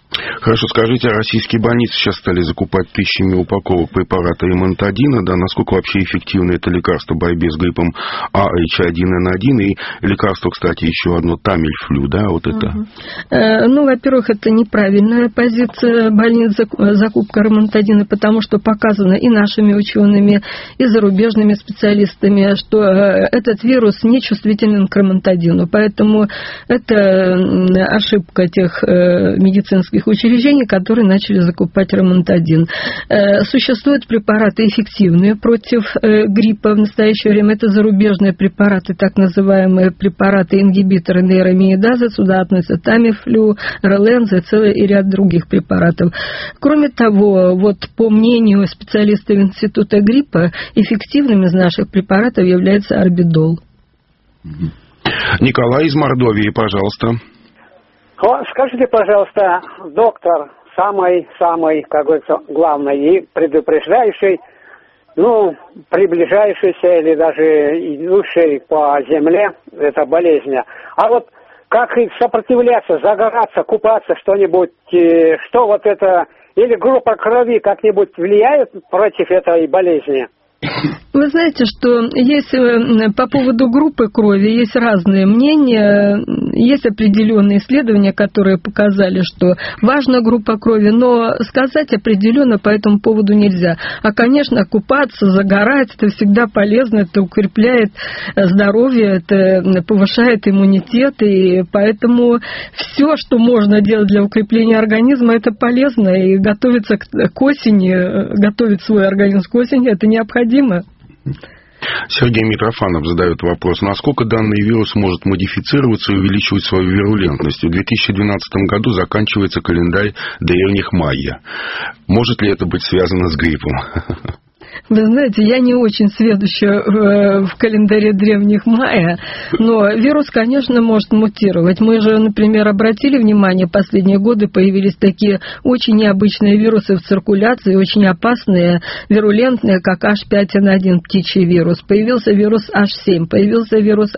Хорошо, скажите, а российские больницы сейчас стали закупать тысячами упаковок препарата МНТ-1, да, насколько вообще эффективно это лекарство в борьбе с гриппом AH1N1 и лекарство, кстати, еще одно Тамильфлю, да, вот это? Ну, во-первых, это неправильная позиция больниц закупка романтадина, потому что показано и нашими учеными, и зарубежными специалистами, что этот вирус не чувствителен к романтадину, поэтому это ошибка тех медицинских учреждений, которые начали закупать романтадин. Существуют препараты эффективные против гриппа в настоящее время. Это зарубежные препараты, так называемые препараты-ингибиторы нейромиедазы. Сюда относятся Тамифлю, Реленза и целый ряд других препаратов. Кроме того, вот по мнению специалистов Института гриппа, эффективным из наших препаратов является Орбидол. Николай из Мордовии, пожалуйста. Скажите, пожалуйста, доктор, самый, как говорится, главный и предупреждающий, ну, приближающийся или даже идущий по земле, это болезнь. А вот как их сопротивляться, загораться, купаться, что-нибудь, что вот это, или группа крови как-нибудь влияет против этой болезни? Вы знаете, что есть по поводу группы крови есть разные мнения, есть определенные исследования, которые показали, что важна группа крови, но сказать определенно по этому поводу нельзя. А, конечно, купаться, загорать, это всегда полезно, это укрепляет здоровье, это повышает иммунитет, и поэтому все, что можно делать для укрепления организма, это полезно, и готовиться к осени, готовить свой организм к осени, это необходимо. Сергей Митрофанов задает вопрос, насколько данный вирус может модифицироваться и увеличивать свою вирулентность. В 2012 году заканчивается календарь древних майя. Может ли это быть связано с гриппом? Вы знаете, я не очень сведуща в календаре древних майя, но вирус, конечно, может мутировать. Мы же, например, обратили внимание, в последние годы появились такие очень необычные вирусы в циркуляции, очень опасные, вирулентные, как H5N1 птичий вирус. Появился вирус H7, появился вирус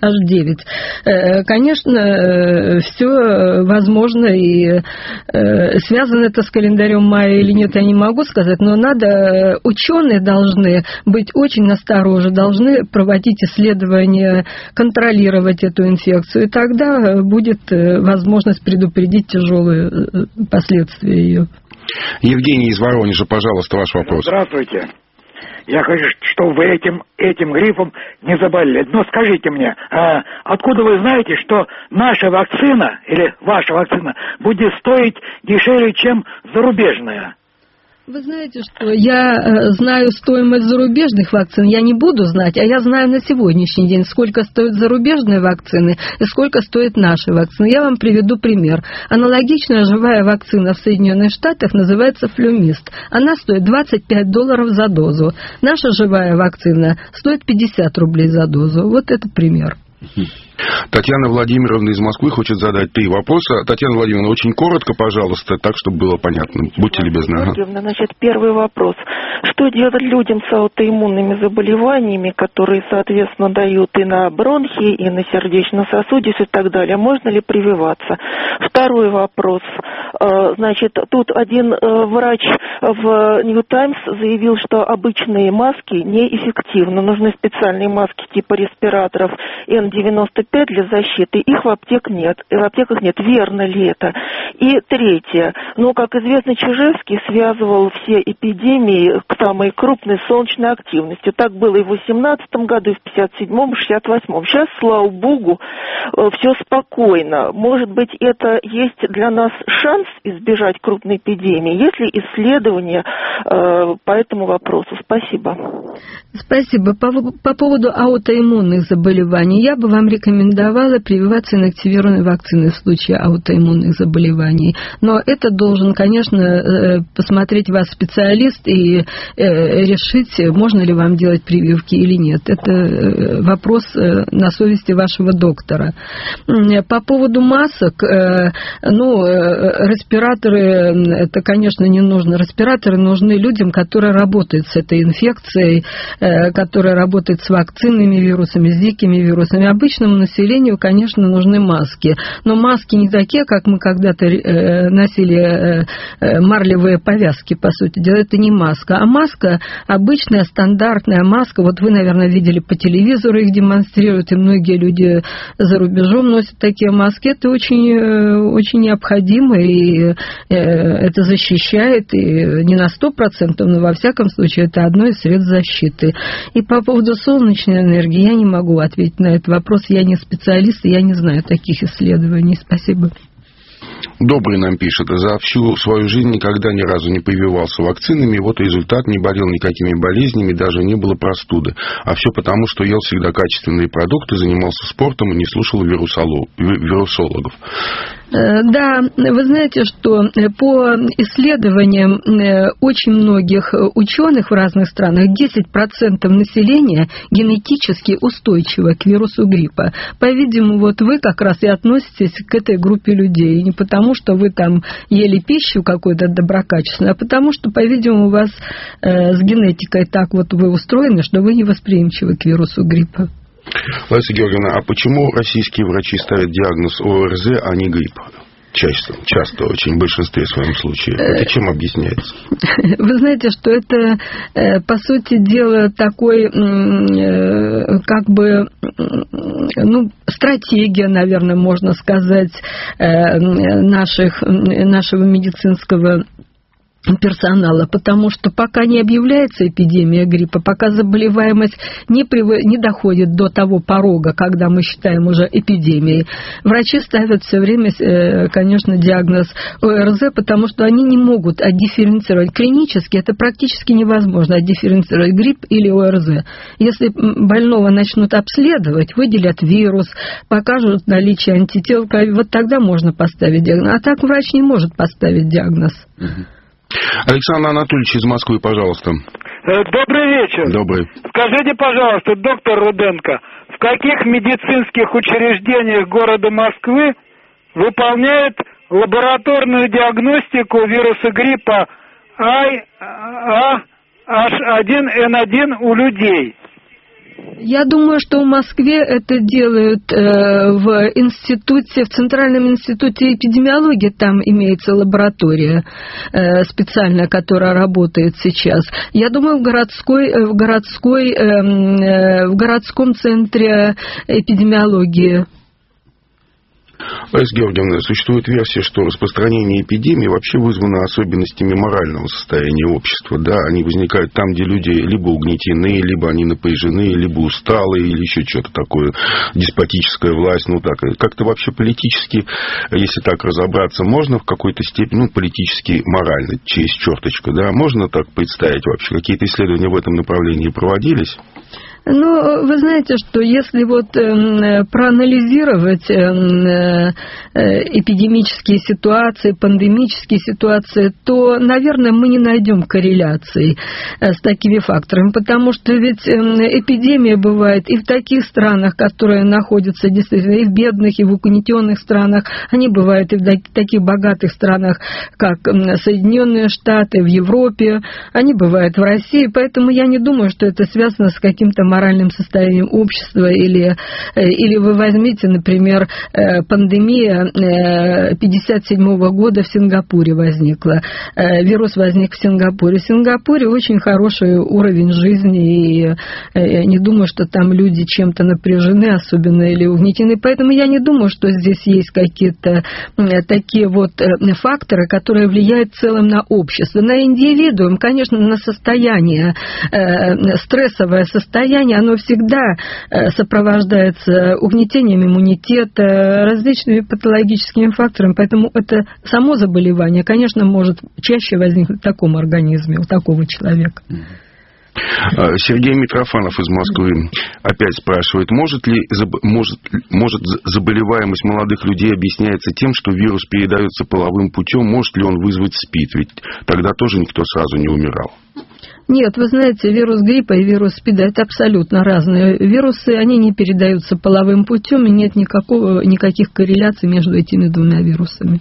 H9. Конечно, все возможно, и связано это с календарем майя или нет, я не могу сказать, но надо, ученые должны быть очень осторожны, должны проводить исследования, контролировать эту инфекцию, и тогда будет возможность предупредить тяжелые последствия ее. Евгений из Воронежа, пожалуйста, ваш вопрос. Здравствуйте. Я хочу, чтобы вы этим гриппом не заболели. Но скажите мне, откуда вы знаете, что наша вакцина или ваша вакцина будет стоить дешевле, чем зарубежная? Вы знаете, что я знаю стоимость зарубежных вакцин, я не буду знать, а я знаю на сегодняшний день, сколько стоят зарубежные вакцины и сколько стоят наши вакцины. Я вам приведу пример. Аналогичная живая вакцина в Соединенных Штатах называется Флюмист. Она стоит $25 за дозу. Наша живая вакцина стоит 50 рублей за дозу. Вот это пример. Татьяна Владимировна из Москвы хочет задать 3 вопроса. Татьяна Владимировна, очень коротко, пожалуйста, так, чтобы было понятно. Будьте любезны. Значит, первый вопрос. Что делать людям с аутоиммунными заболеваниями, которые, соответственно, дают и на бронхи, и на сердечно-сосудистые и так далее? Можно ли прививаться? Второй вопрос. Значит, тут один врач в New Times заявил, что обычные маски неэффективны. Нужны специальные маски типа респираторов N95 для защиты. Их в аптеках нет. Верно ли это? И третье. Ну, как известно, Чижевский связывал все эпидемии к самой крупной солнечной активности. Так было и в 18 году, и в 57-м, и в 68-м. Сейчас, слава богу, все спокойно. Может быть, это есть для нас шанс избежать крупной эпидемии? Есть ли исследования по этому вопросу? Спасибо. Спасибо. По поводу аутоиммунных заболеваний, я бы вам рекомендовала прививаться инактивированной вакциной в случае аутоиммунных заболеваний. Но это должен, конечно, посмотреть вас специалист и решить, можно ли вам делать прививки или нет. Это вопрос на совести вашего доктора. По поводу масок, респираторы, это, конечно, не нужно. Респираторы нужны людям, которые работают с этой инфекцией, которые работают с вакцинными вирусами, с дикими вирусами. Обычному населению, конечно, нужны маски. Но маски не такие, как мы когда-то носили марлевые повязки, по сути дела. Это не маска, а маска обычная, стандартная маска. Вот вы, наверное, видели по телевизору, их демонстрируют, и многие люди за рубежом носят такие маски. Это очень, очень необходимо, и это защищает, и не на 100%, но во всяком случае это одно из средств защиты. И по поводу солнечной энергии я не могу ответить на этот вопрос. Я не специалист, и я не знаю таких исследований. Спасибо. Добрый нам пишет: за всю свою жизнь никогда ни разу не прививался вакцинами, вот результат: не болел никакими болезнями, даже не было простуды. А все потому, что ел всегда качественные продукты, занимался спортом и не слушал вирусологов. Да, вы знаете, что по исследованиям очень многих ученых в разных странах 10% населения генетически устойчиво к вирусу гриппа. По-видимому, вот вы как раз и относитесь к этой группе людей. И не потому, что вы там ели пищу какую-то доброкачественную, а потому, что, по-видимому, у вас с генетикой так вот вы устроены, что вы не восприимчивы к вирусу гриппа. Лариса Георгиевна, а почему российские врачи ставят диагноз ОРЗ, а не грипп? Часто очень, в большинстве своем случаев. Это чем объясняется? Вы знаете, что это, по сути дела, такой, как бы, стратегия, наверное, можно сказать, нашего медицинского персонала, потому что пока не объявляется эпидемия гриппа, пока заболеваемость не доходит до того порога, когда мы считаем уже эпидемией, врачи ставят все время, конечно, диагноз ОРЗ, потому что они не могут отдифференцировать. Клинически это практически невозможно отдифференцировать грипп или ОРЗ. Если больного начнут обследовать, выделят вирус, покажут наличие антител, вот тогда можно поставить диагноз. А так врач не может поставить диагноз. Александр Анатольевич из Москвы, пожалуйста. Добрый вечер. Добрый. Скажите, пожалуйста, доктор Руденко, в каких медицинских учреждениях города Москвы выполняют лабораторную диагностику вируса гриппа H1N1 у людей? Я думаю, что в Москве это делают в Центральном институте эпидемиологии, там имеется лаборатория специальная, которая работает сейчас. Я думаю, в городском центре эпидемиологии. Лариса Георгиевна, существует версия, что распространение эпидемии вообще вызвано особенностями морального состояния общества. Да, они возникают там, где люди либо угнетены, либо они напряжены, либо усталые, или еще что-то такое, деспотическая власть. Как-то вообще политически, если так разобраться, можно в какой-то степени, политически, морально, через черточку, да, можно так представить вообще? Какие-то исследования в этом направлении проводились? Вы знаете, что если проанализировать эпидемические ситуации, пандемические ситуации, то, наверное, мы не найдем корреляции с такими факторами, потому что ведь эпидемия бывает и в таких странах, которые находятся действительно и в бедных, и в угнетенных странах, они бывают и в таких богатых странах, как Соединенные Штаты, в Европе, они бывают в России, поэтому я не думаю, что это связано с каким-то моральным состоянием общества, или вы возьмите, например, пандемия 1957 года в Сингапуре возникла. Вирус возник в Сингапуре. В Сингапуре очень хороший уровень жизни, и я не думаю, что там люди чем-то напряжены, особенно или угнетены. Поэтому я не думаю, что здесь есть какие-то такие вот факторы, которые влияют в целом на общество. На индивидуум, конечно, на состояние, стрессовое состояние, оно всегда сопровождается угнетением иммунитета, различными патологическими факторами, поэтому это само заболевание, конечно, может чаще возникнуть в таком организме, у такого человека. Сергей Митрофанов из Москвы опять спрашивает, может заболеваемость молодых людей объясняется тем, что вирус передается половым путем, может ли он вызвать СПИД, ведь тогда тоже никто сразу не умирал. Нет, вы знаете, вирус гриппа и вирус СПИДа – это абсолютно разные вирусы, они не передаются половым путем, и нет никаких корреляций между этими двумя вирусами.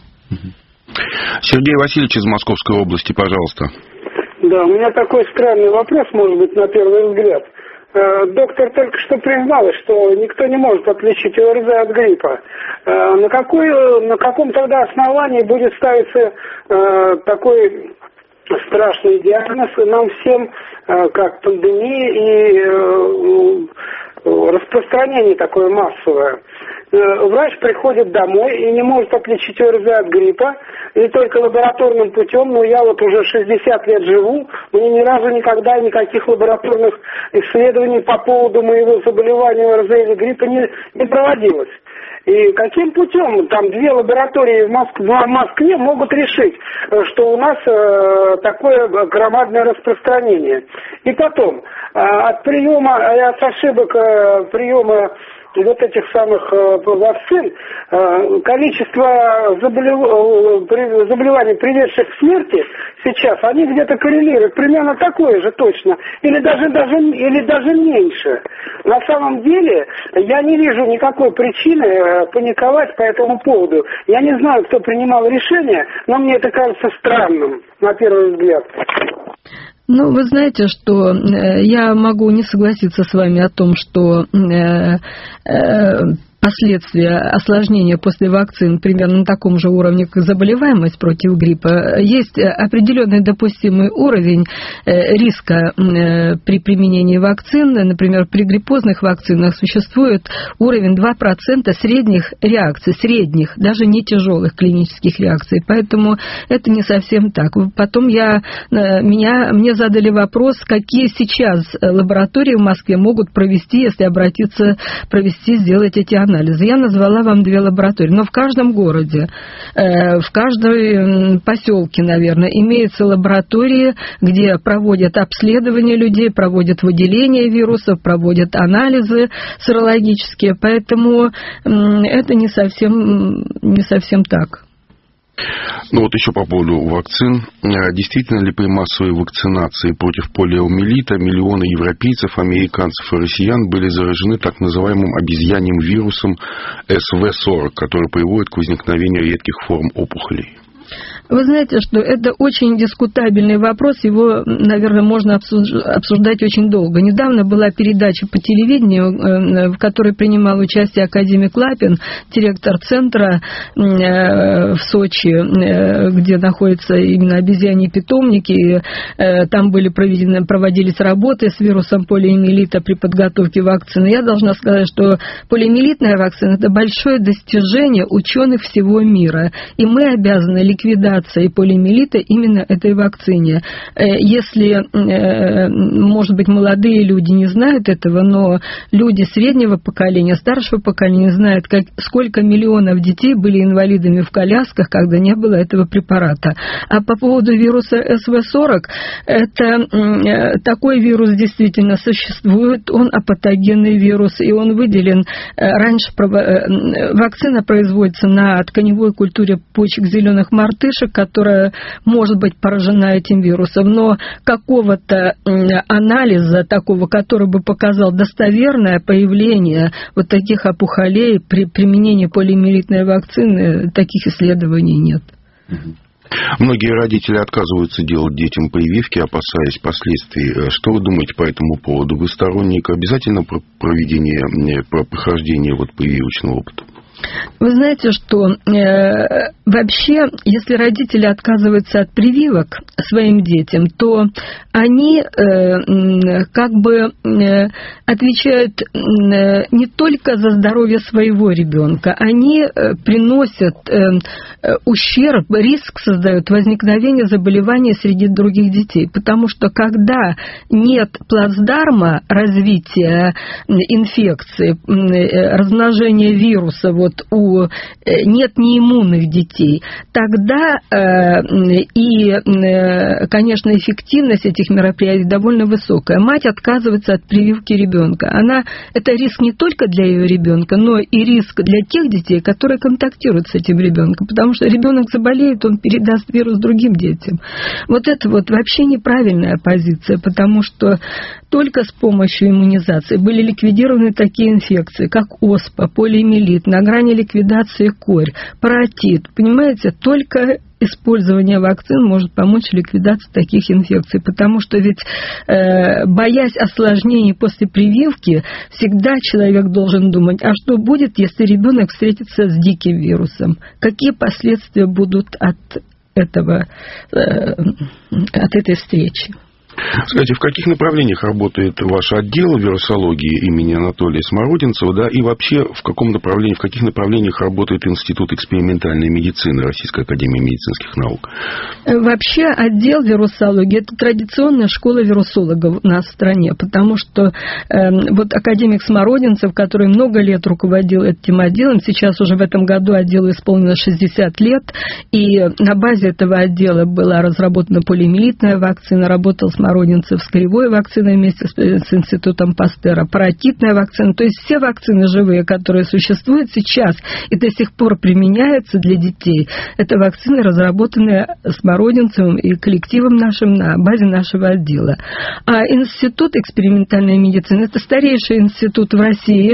Сергей Васильевич из Московской области, пожалуйста. Да, у меня такой странный вопрос, может быть, на первый взгляд. доктор только что призналась, что никто не может отличить ОРЗ от гриппа. На каком тогда основании будет ставиться такой страшный диагноз нам всем, как пандемия и распространение такое массовое? Врач приходит домой и не может отличить ОРЗ от гриппа, и только лабораторным путем, но я вот уже 60 лет живу, мне ни разу никогда никаких лабораторных исследований по поводу моего заболевания ОРЗ или гриппа не проводилось. И каким путем там 2 лаборатории в Москве могут решить, что у нас такое громадное распространение? И потом, от ошибок приема вот этих самых вакцин, количество заболеваний, приведших к смерти сейчас, они где-то коррелируют, примерно такое же точно, или даже меньше. На самом деле, я не вижу никакой причины паниковать по этому поводу. Я не знаю, кто принимал решение, но мне это кажется странным, на первый взгляд. Ну, вы знаете, что я могу не согласиться с вами о том, что последствия осложнения после вакцин примерно на таком же уровне, как заболеваемость против гриппа. Есть определенный допустимый уровень риска при применении вакцин. Например, при гриппозных вакцинах существует уровень 2% средних реакций, даже не тяжелых клинических реакций. Поэтому это не совсем так. Потом мне задали вопрос, какие сейчас лаборатории в Москве могут провести, если сделать эти анализы. Я назвала вам 2 лаборатории, но в каждом городе, в каждой поселке, наверное, имеются лаборатории, где проводят обследование людей, проводят выделение вирусов, проводят анализы серологические, поэтому это не совсем так. Ну вот еще по поводу вакцин. Действительно ли при массовой вакцинации против полиомиелита миллионы европейцев, американцев и россиян были заражены так называемым обезьяньим вирусом СВ-40, который приводит к возникновению редких форм опухолей? Вы знаете, что это очень дискутабельный вопрос, его, наверное, можно обсуждать очень долго. Недавно была передача по телевидению, в которой принимал участие академик Лапин, директор центра в Сочи, где находятся именно обезьяньи питомники. Там проводились работы с вирусом полиомиелита при подготовке вакцины. Я должна сказать, что полиомиелитная вакцина – это большое достижение ученых всего мира, и мы обязаны ликвидации полиомиелита именно этой вакцине. Если, может быть, молодые люди не знают этого, но люди среднего поколения, старшего поколения знают, сколько миллионов детей были инвалидами в колясках, когда не было этого препарата. А по поводу вируса СВ-40, это такой вирус действительно существует, он апатогенный вирус, и он выделен. Раньше вакцина производится на тканевой культуре почек зеленых мартышек, которая может быть поражена этим вирусом, но какого-то анализа такого, который бы показал достоверное появление вот таких опухолей при применении полиомиелитной вакцины, таких исследований нет. Многие родители отказываются делать детям прививки, опасаясь последствий. Что вы думаете по этому поводу? Вы сторонник обязательно прохождения прививочного опыта? Вы знаете, что вообще, если родители отказываются от прививок своим детям, то они отвечают не только за здоровье своего ребенка, они приносят ущерб, риск создают возникновение заболеваний среди других детей, потому что когда нет плацдарма развития инфекции, размножения вируса, нет неиммунных детей, тогда конечно, эффективность этих мероприятий довольно высокая. Мать отказывается от прививки ребенка. Это риск не только для ее ребенка, но и риск для тех детей, которые контактируют с этим ребенком, потому что ребенок заболеет, он передаст вирус другим детям. Это вообще неправильная позиция, потому что только с помощью иммунизации были ликвидированы такие инфекции, как оспа, полиомиелит, на грани ликвидации корь, паротит. Понимаете, только использование вакцин может помочь в ликвидации таких инфекций, потому что ведь, боясь осложнений после прививки, всегда человек должен думать, а что будет, если ребенок встретится с диким вирусом? Какие последствия будут от этой встречи? Скажите, в каких направлениях работает ваш отдел вирусологии имени Анатолия Смородинцева, да, и вообще в каких направлениях работает Институт экспериментальной медицины Российской академии медицинских наук? Вообще отдел вирусологии – это традиционная школа вирусологов у нас в стране, потому что вот академик Смородинцев, который много лет руководил этим отделом, сейчас уже в этом году отделу исполнилось 60 лет, и на базе этого отдела была разработана полиомиелитная вакцина, работал Смородинцев с кривой вакциной вместе с Институтом Пастера, паротитная вакцина, то есть все вакцины живые, которые существуют сейчас и до сих пор применяются для детей, это вакцины, разработанные Смородинцевым и коллективом нашим на базе нашего отдела. А Институт экспериментальной медицины – это старейший институт в России.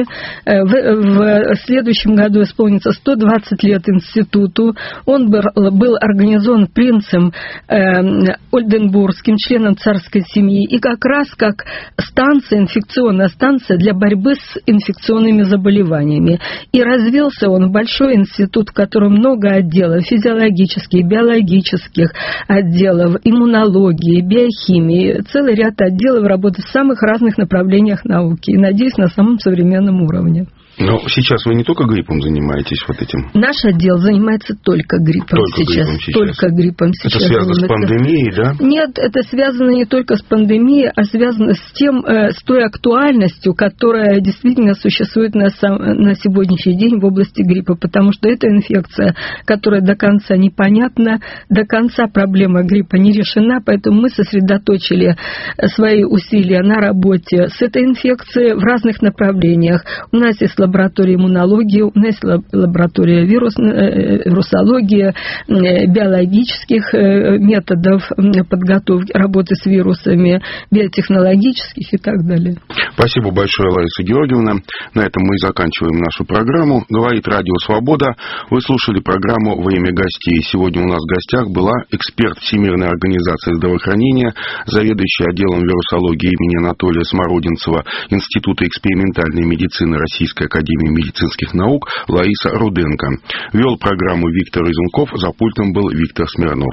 В следующем году исполнится 120 лет институту. Он был организован принцем Ольденбургским, членом царской семьи, и как раз как станция, инфекционная станция для борьбы с инфекционными заболеваниями. И развился он в большой институт, в котором много отделов, физиологических, биологических отделов, иммунологии, биохимии, целый ряд отделов работают в самых разных направлениях науки, и, надеюсь, на самом современном уровне. Но сейчас вы не только гриппом занимаетесь вот этим? Наш отдел занимается только гриппом сейчас. Только гриппом сейчас. Это связано с пандемией, да? Нет, это связано не только с пандемией, а связано с той актуальностью, которая действительно существует на сегодняшний день в области гриппа, потому что это инфекция, которая до конца непонятна, до конца проблема гриппа не решена, поэтому мы сосредоточили свои усилия на работе с этой инфекцией в разных направлениях. У нас есть лаборатория иммунологии, у нас есть лаборатория вирусологии, биологических методов подготовки, работы с вирусами, биотехнологических и так далее. Спасибо большое, Лариса Георгиевна. На этом мы заканчиваем нашу программу. Говорит Радио Свобода. Вы слушали программу «Время гостей». Сегодня у нас в гостях была эксперт Всемирной организации здравоохранения, заведующий отделом вирусологии имени Анатолия Смородинцева Института экспериментальной медицины Российской академии медицинских наук Лариса Руденко. Вел программу Виктор Изунков, за пультом был Виктор Смирнов.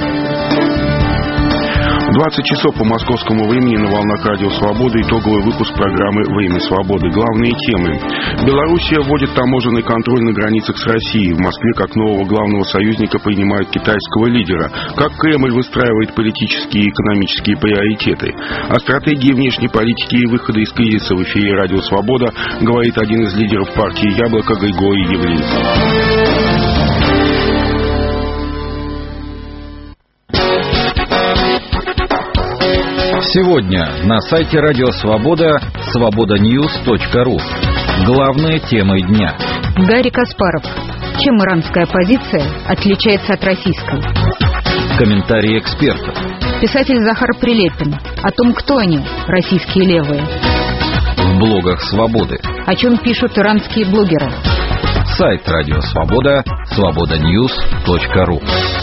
20 часов по московскому времени на волнах Радио Свободы итоговый выпуск программы «Время свободы». Главные темы. Белоруссия вводит таможенный контроль на границах с Россией. В Москве как нового главного союзника принимают китайского лидера. Как Кремль выстраивает политические и экономические приоритеты. О стратегии внешней политики и выхода из кризиса в эфире Радио Свобода говорит один из лидеров партии «Яблоко» Григорий Явлинский. Сегодня на сайте Радио Свобода свободаньюз.ру. Главные темы дня. Гарри Каспаров. Чем иранская оппозиция отличается от российской? Комментарии экспертов. Писатель Захар Прилепин. О том, кто они, российские левые. В блогах Свободы. О чем пишут иранские блогеры. Сайт Радио Свобода свободаньюз.ру.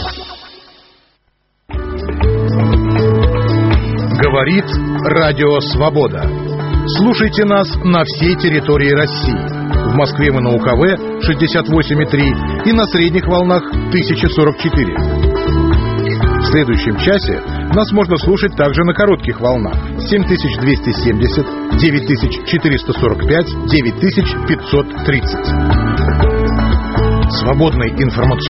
Говорит Радио Свобода. Слушайте нас на всей территории России. В Москве мы на УКВ 68,3 и на средних волнах 1044. В следующем часе нас можно слушать также на коротких волнах 7270, 9445, 9530. Свободный информационный